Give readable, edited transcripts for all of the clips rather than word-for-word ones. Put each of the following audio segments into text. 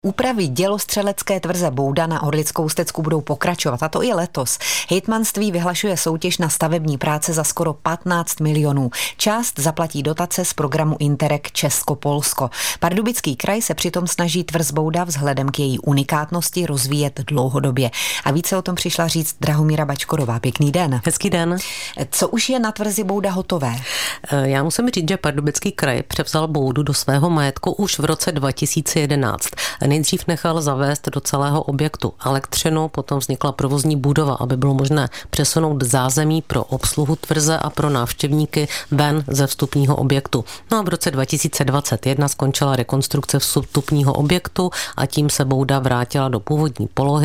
Úpravy dělostřelecké tvrze Bouda na Orlickou Stecku budou pokračovat, a to i letos. Hejtmanství vyhlašuje soutěž na stavební práce za skoro 15 milionů. Část zaplatí dotace z programu Interreg Česko-Polsko. Pardubický kraj se přitom snaží tvrz Bouda vzhledem k její unikátnosti rozvíjet dlouhodobě. A více o tom přišla říct Drahomíra Bačkorová. Pěkný den. Hezký den. Co už je na tvrzi Bouda hotové? Já musím říct, že Pardubický kraj převzal Boudu do svého majetku už v roce 2011. Nejdřív nechal zavést do celého objektu elektřinu, potom vznikla provozní budova, aby bylo možné přesunout zázemí pro obsluhu tvrze a pro návštěvníky ven ze vstupního objektu. No a v roce 2021 skončila rekonstrukce vstupního objektu a tím se Bouda vrátila do původní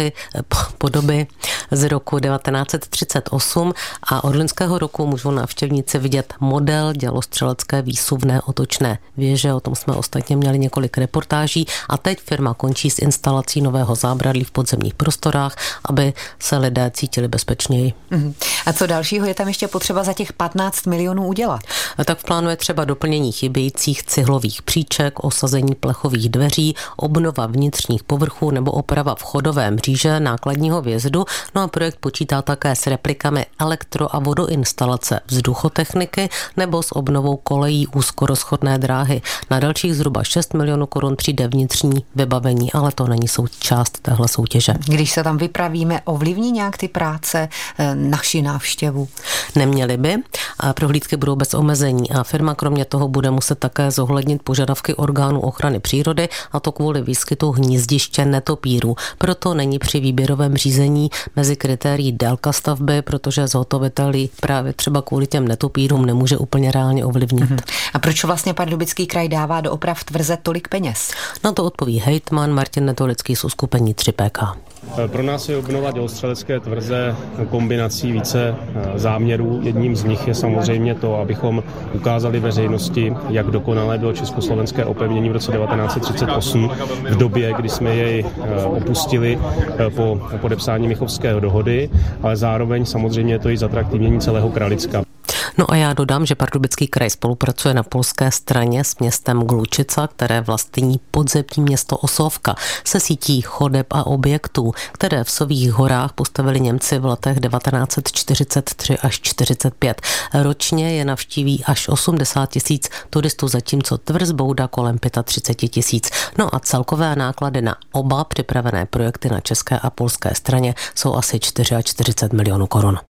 podoby z roku 1938 a od loňského roku můžou návštěvníci vidět model dělostřelecké výsuvné otočné věže. O tom jsme ostatně měli několik reportáží a teď firma končí s instalací nového zábradlí v podzemních prostorách, aby se lidé cítili bezpečněji. A co dalšího je tam ještě potřeba za těch 15 milionů udělat? A tak plánuje třeba doplnění chybějících cihlových příček, osazení plechových dveří, obnova vnitřních povrchů nebo oprava vchodové mříže nákladního vjezdu. No a projekt počítá také s replikami elektro- a vodoinstalace, vzduchotechniky nebo s obnovou kolejí úzkorozchodné dráhy. Na dalších zhruba 6 milionů korun přijde vnitřní vybavení, ale to není součást téhle soutěže. Když se tam vypravíme, ovlivní nějak ty práce naši návštěvu? Neměly by. A prohlídky budou bez omezení a firma kromě toho bude muset také zohlednit požadavky orgánů ochrany přírody, a to kvůli výskytu hnízdiště netopírů. Proto není při výběrovém řízení mezi kritérií délka stavby, protože zhotovitelí právě třeba kvůli těm netopírům nemůže úplně reálně ovlivnit. A proč vlastně Pardubický kraj dává do oprav tvrze tolik peněz? Na to odpoví hejtman Martin Netolický z uskupení 3PK. Pro nás je obnova dělostřelecké tvrze kombinací více záměrů. Jedním z nich je samozřejmě to, abychom ukázali veřejnosti, jak dokonalé bylo československé opevnění v roce 1938 v době, kdy jsme jej opustili po podepsání Mnichovské dohody, ale zároveň samozřejmě je to i zatraktivnění celého Kralicka. No a já dodám, že Pardubický kraj spolupracuje na polské straně s městem Glučica, které vlastní podzemní město Osovka, se sítí chodeb a objektů, které v Sových horách postavili Němci v letech 1943 až 45. Ročně je navštíví až 80 000 turistů, zatímco tvrz Bouda kolem 35 000. No a celkové náklady na oba připravené projekty na české a polské straně jsou asi 44 milionů korun.